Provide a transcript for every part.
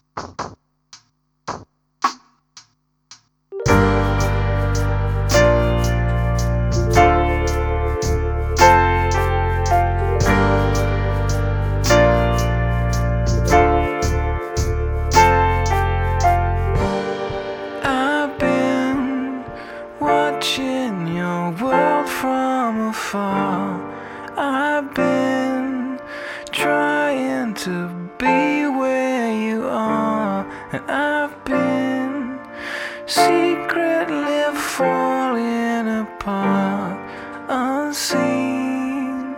I've been watching your world from afar. I've been trying to be where you are, and I've been secretly falling apart, unseen.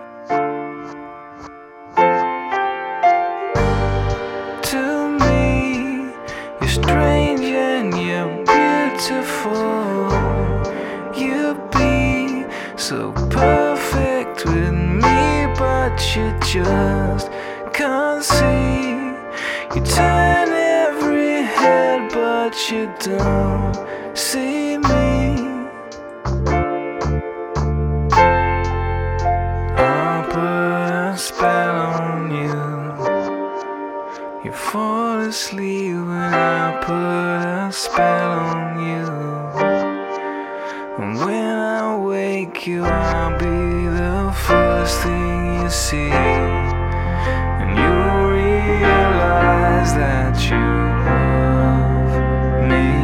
To me, you're strange and you're beautiful. You'd be so perfect with me, but you just can't see. You turn every head, but you don't see me. I'll put a spell on you. You fall asleep when I put a spell on you. And when I wake you, I'll be the first thing you see. And you'll realize that you love me.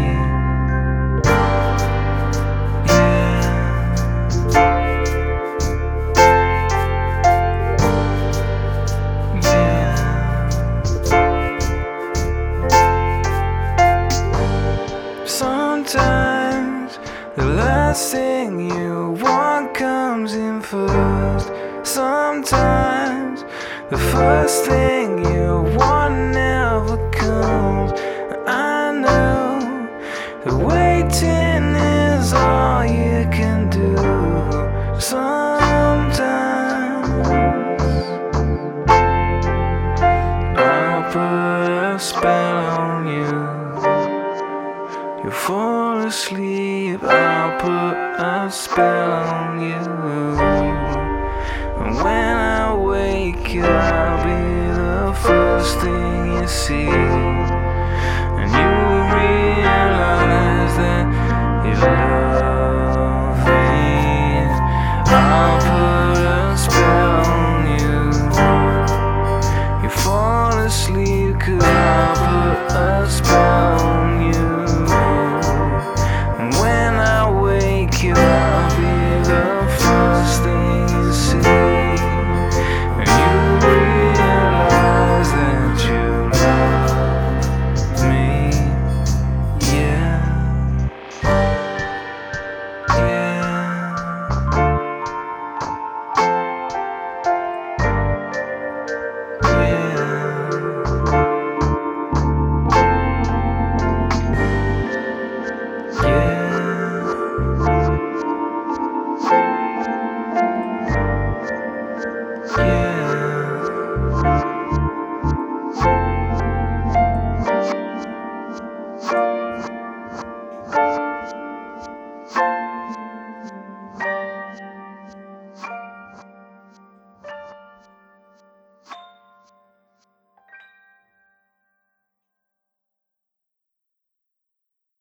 Sometimes the last thing you want comes in first. Sometimes the first thing you want never comes. I know that waiting is all you can do. Sometimes I'll put a spell on you. You fall asleep, I'll put a spell on you. And when I wake you, I'll be the first thing you see. And you realize that you love